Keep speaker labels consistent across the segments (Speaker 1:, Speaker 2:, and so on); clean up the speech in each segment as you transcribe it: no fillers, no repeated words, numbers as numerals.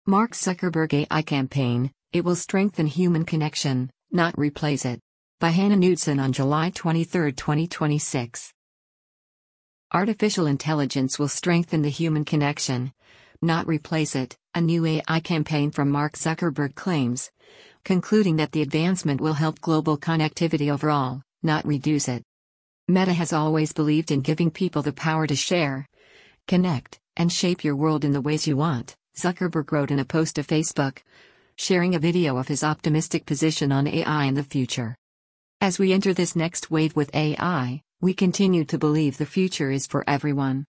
Speaker 1: Mark Zuckerberg AI campaign, it will strengthen human connection, not replace it. By Hannah Knudsen on July 23, 2026. Artificial intelligence will strengthen the human connection, not replace it, a new AI campaign from Mark Zuckerberg claims, concluding that the advancement will help global connectivity overall, not reduce it. Meta has always believed in giving people the power to share, connect, and shape your world in the ways you want, Zuckerberg wrote in a post to Facebook, sharing a video of his optimistic position on AI in the future. As we enter this next wave with AI, we continue to believe the future is for everyone.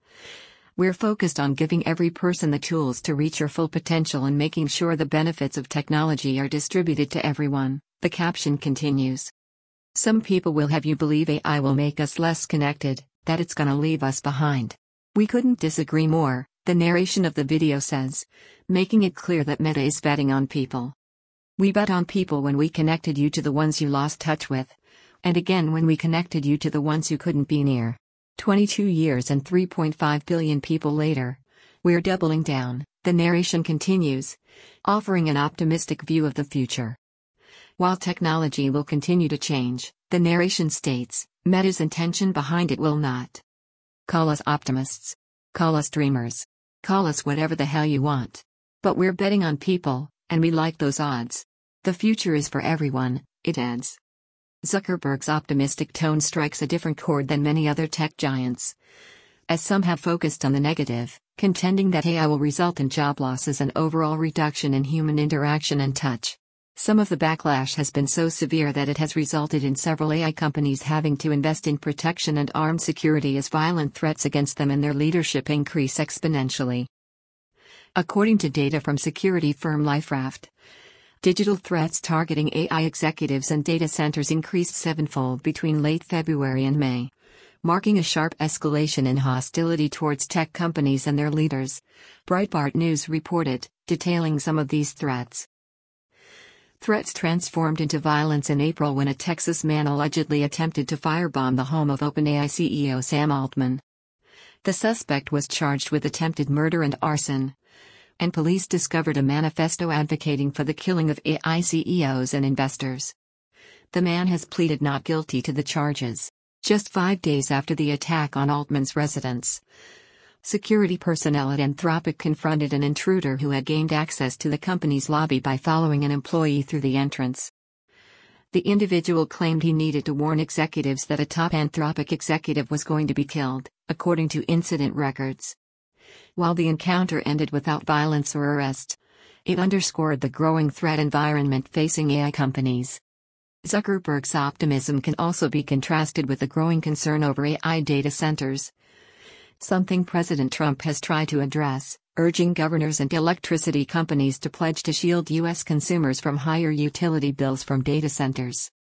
Speaker 1: We're focused on giving every person the tools to reach your full potential and making sure the benefits of technology are distributed to everyone, the caption continues. Some people will have you believe AI will make us less connected, that it's gonna leave us behind. We couldn't disagree more, the narration of the video says, making it clear that Meta is betting on people. We bet on people when we connected you to the ones you lost touch with, and again when we connected you to the ones you couldn't be near. 22 years and 3.5 billion people later, we're doubling down, the narration continues, offering an optimistic view of the future. While technology will continue to change, the narration states, Meta's intention behind it will not. Call us optimists. Call us dreamers. Call us whatever the hell you want. But we're betting on people, and we like those odds. The future is for everyone, it adds. Zuckerberg's optimistic tone strikes a different chord than many other tech giants, as some have focused on the negative, contending that AI will result in job losses and overall reduction in human interaction and touch. Some of the backlash has been so severe that it has resulted in several AI companies having to invest in protection and armed security as violent threats against them and their leadership increase exponentially. According to data from security firm LifeRaft, digital threats targeting AI executives and data centers increased sevenfold between late February and May, marking a sharp escalation in hostility towards tech companies and their leaders, Breitbart News reported, detailing some of these threats. Threats transformed into violence in April when a Texas man allegedly attempted to firebomb the home of OpenAI CEO Sam Altman. The suspect was charged with attempted murder and arson, and police discovered a manifesto advocating for the killing of AI CEOs and investors. The man has pleaded not guilty to the charges. Just 5 days after the attack on Altman's residence, security personnel at Anthropic confronted an intruder who had gained access to the company's lobby by following an employee through the entrance. The individual claimed he needed to warn executives that a top Anthropic executive was going to be killed, according to incident records. While the encounter ended without violence or arrest, it underscored the growing threat environment facing AI companies. Zuckerberg's optimism can also be contrasted with the growing concern over AI data centers, something President Trump has tried to address, urging governors and electricity companies to pledge to shield U.S. consumers from higher utility bills from data centers.